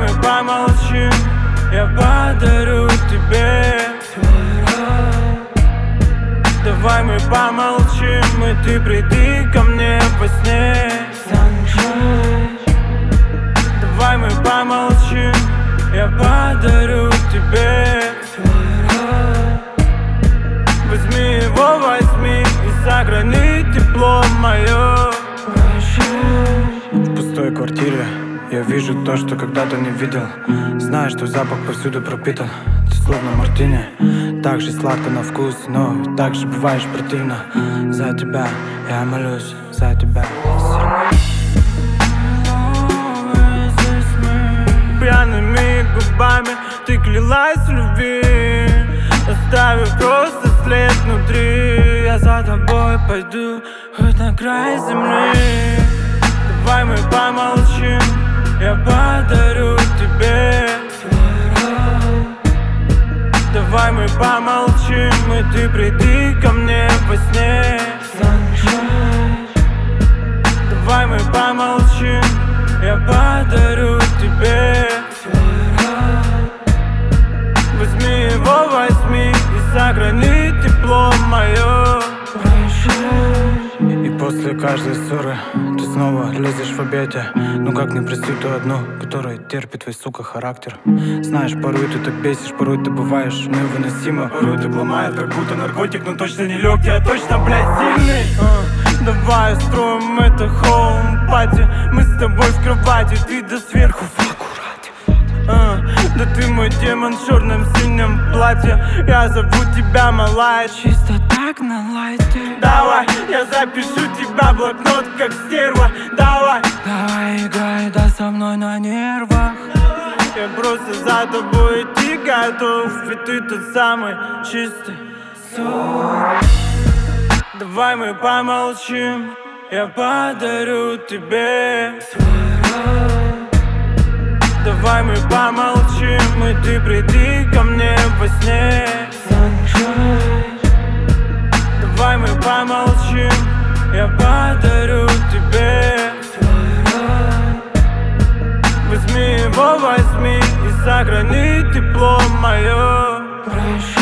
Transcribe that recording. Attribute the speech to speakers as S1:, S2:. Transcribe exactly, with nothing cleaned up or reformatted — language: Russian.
S1: мы помолчим, я подарю тебе свой рай. Давай мы помолчим, и ты приди ко мне во сне. Sunshine. Давай мы помолчим, я подарю тебе свой рай. Возьми его, возьми и сохрани тепло мое. В пустой квартире я вижу то, что когда-то не видел. Знаю, что запах повсюду пропитан. Ты словно мартини, так же сладко на вкус, но так же бываешь противно. За тебя я молюсь, за тебя. Пьяными губами ты клялась в любви, оставив просто след внутри. Я за тобой пойду хоть на край земли. Давай мы помолчим, я подарю тебе свой рай. Давай мы помолчим, и ты приди ко мне во сне. Sunshine. Давай мы помолчим, я подарю тебе свой рай. Возьми его, возьми и сохрани тепло мое. И после каждой ссоры ты снова лезешь в объятия. Ну как не простить ту одну, которая терпит твой, сука, характер. Знаешь, порой ты так бесишь, порой ты бываешь невыносимо. Порой ты ломает, как будто наркотик, но точно не легкий, а точно, блядь, сильный. uh, Давай устроим это хоум-пати. Мы с тобой в кровати, ты до сверху в аккурате. uh, Да ты мой демон в черном синем платье. Я зову тебя, малая, чисто так на лайте. Давай, я запишу тебя в блокнот, как стерва. Давай, давай, играй, да со мной на нервах. Я просто за тобой идти готов, ведь ты тот самый чистый сон. Давай мы помолчим, я подарю тебе свой рай. Давай мы помолчим, и ты приди ко мне во сне. Sunshine. Давай мы помолчим, я подарю тебе свой рай. Возьми его, возьми и сохрани тепло мое. Прощай.